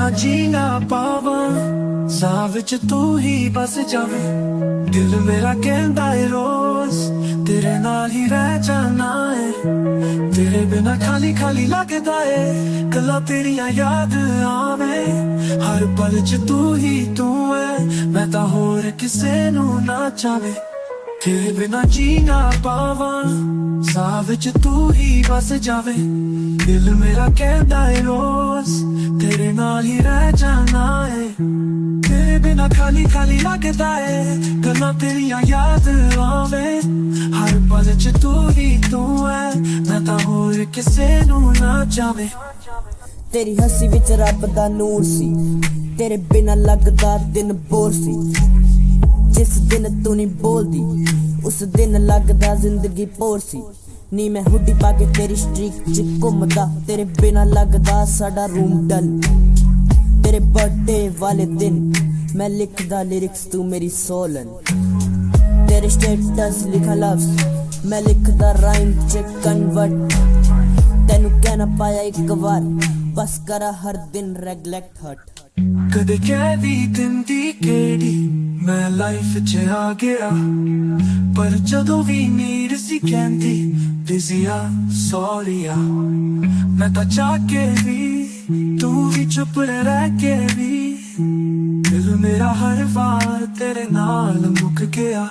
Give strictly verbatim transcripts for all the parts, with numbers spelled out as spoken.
बिना जी ना पावा साह विच तू ही बस जावे। दिल मेरा कहंदा है रोज तेरे नाल ही रह जाना है। तेरे बिना खाली खाली लगदा है गल्लां तेरियां याद आवे। हर पल च तू ही तू है मैं तां होर किसे नू ना चाहे। तेरे बिना जी ना पावा साह विच तू ही बस जावे। दिल मेरा कहंदा है रोज तेरे नाल ही रह जाना है। तेरे बिना खाली खाली लगदा है गल्लां तेरियां याद आवे। हर पल च तू ही तू है मैं तां होर किसे नू ना चाहे। तेरी हंसी विच रब दा नूर सी तेरे बिना लगदा दिन बोर सी। जिस दिन तू नहीं बोलदी उस दिन लगदा जिंदगी पोर सी। नी मैं हुडी पाके तेरी स्ट्रीक च घुमदा तेरे बिना लगदा साडा रूम डल। तेरे बर्थडे वाले दिन मैं लिखदा लिरिक्स तू मेरी सोलन। तेरे स्टेटस लिखा लफ्ज मैं लिखदा राइम च कन्वर्ट। तेनू कहना पाया एक बार बस करा हर दिन रेगलेक्ट हट। कदे कह दी दिन दी केड़ी मैं लाइफ च आ गया पर जदों भी नीर सी कहंदी बिजिया सॉरीया। मैं तां चाह के भी तू भी चुप रह के भी दिल मेरा हर बार तेरे नाल मुक गया।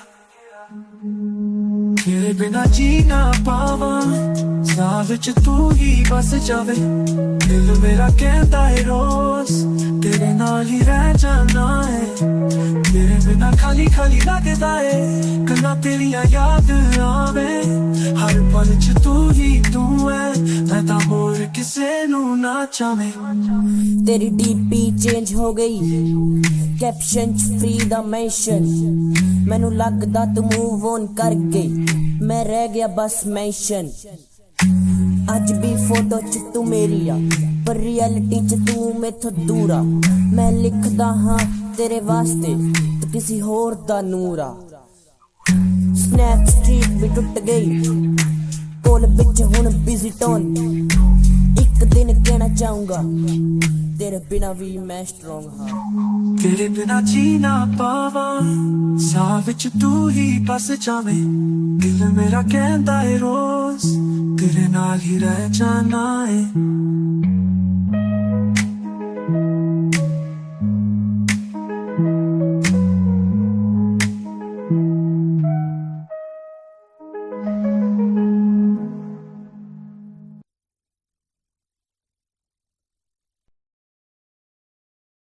तेरे बिना जी ना पावा साह विच तू ही बस जावे। दिल मेरा कहंदा है रोज तेरे नाल ही रह जाना है। तेरे बिना खाली खाली लगदा है गल्लां तेरियां याद आवे। हर पल च तू ही तू है मैं तां होर किसे नू ना चाहे। तेरी डीपी चेंज हो गई कैप्शन च फ्री दा मेंशन। मैनू लगदा तू मूव ऑन कर गई मैं रह गया बस मेंशन। अज भी फोटो च तू मेरी आ पर रियलिटी च तू मेथों दूर आ। मैं लिखदा हाँ तेरे वास्ते तू किसी होर दा नूर आ। स्नैप स्ट्रीट भी टुट गई कोल बिच हुण बिजी टोन। एक दिन कहना चाहूंगा तेरे बिना भी मैं स्ट्रॉन्ग हाँ। तेरे बिना जी ना पावा साह विच तू ही बस जावे। दिल मेरा कहंदा है रोज तेरे नाल ही रह जाना है।